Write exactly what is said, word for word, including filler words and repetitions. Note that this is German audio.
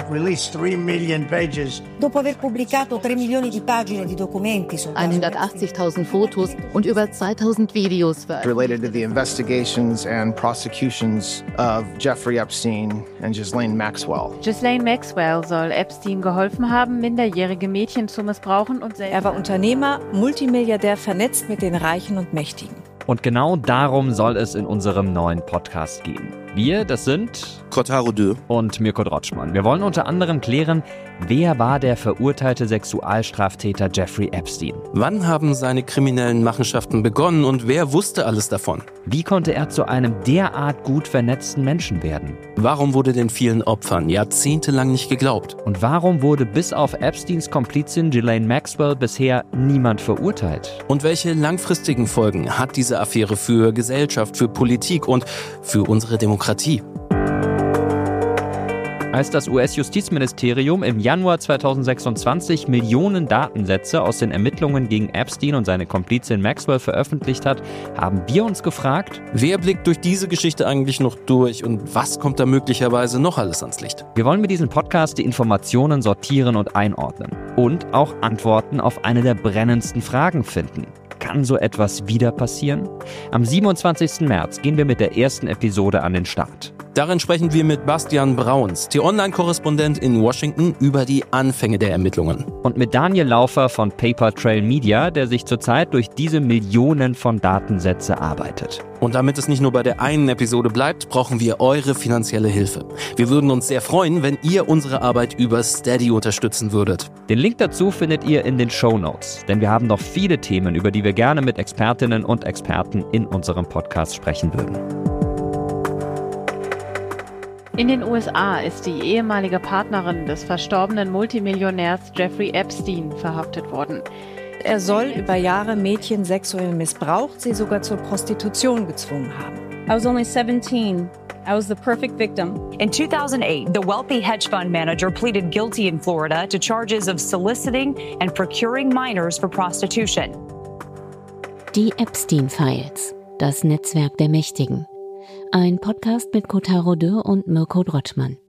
released three million pages. Dopo aver pubblicato tre milioni di pagine di documenti sul caso hundertachtzigtausend Fotos und über zweitausend Videos related to the investigations and prosecutions of Jeffrey Epstein and Ghislaine Maxwell. Ghislaine Maxwell soll Epstein geholfen haben, minderjährige Mädchen zu missbrauchen und selbst. Er war Unternehmer, Multimilliardär, vernetzt mit den Reichen und Mächtigen. Und genau darum soll es in unserem neuen Podcast gehen. Wir, das sind Kotaro Dö und Mirko Drotschmann. Wir wollen unter anderem klären, wer war der verurteilte Sexualstraftäter Jeffrey Epstein? Wann haben seine kriminellen Machenschaften begonnen und wer wusste alles davon? Wie konnte er zu einem derart gut vernetzten Menschen werden? Warum wurde den vielen Opfern jahrzehntelang nicht geglaubt? Und warum wurde bis auf Epsteins Komplizin Ghislaine Maxwell bisher niemand verurteilt? Und welche langfristigen Folgen hat diese Affäre für Gesellschaft, für Politik und für unsere Demokratie? Als das U S-Justizministerium im Januar zweitausendsechsundzwanzig Millionen Datensätze aus den Ermittlungen gegen Epstein und seine Komplizin Maxwell veröffentlicht hat, haben wir uns gefragt, wer blickt durch diese Geschichte eigentlich noch durch und was kommt da möglicherweise noch alles ans Licht? Wir wollen mit diesem Podcast die Informationen sortieren und einordnen und auch Antworten auf eine der brennendsten Fragen finden. Kann so etwas wieder passieren? Am siebenundzwanzigsten März gehen wir mit der ersten Episode an den Start. Darin sprechen wir mit Bastian Brauns, T-Online-Korrespondent in Washington, über die Anfänge der Ermittlungen. Und mit Daniel Laufer von Paper Trail Media, der sich zurzeit durch diese Millionen von Datensätze arbeitet. Und damit es nicht nur bei der einen Episode bleibt, brauchen wir eure finanzielle Hilfe. Wir würden uns sehr freuen, wenn ihr unsere Arbeit über Steady unterstützen würdet. Den Link dazu findet ihr in den Shownotes, denn wir haben noch viele Themen, über die wir gerne mit Expertinnen und Experten in unserem Podcast sprechen würden. In den U S A ist die ehemalige Partnerin des verstorbenen Multimillionärs Jeffrey Epstein verhaftet worden. Er soll über Jahre Mädchen sexuell missbraucht, sie sogar zur Prostitution gezwungen haben. I was only seventeen. I was the perfect victim. In two thousand eight, the wealthy hedge fund manager pleaded guilty in Florida to charges of soliciting and procuring minors for prostitution. Die Epstein-Files, das Netzwerk der Mächtigen. Ein Podcast mit Kotaro Dö und Mirko Drotschmann.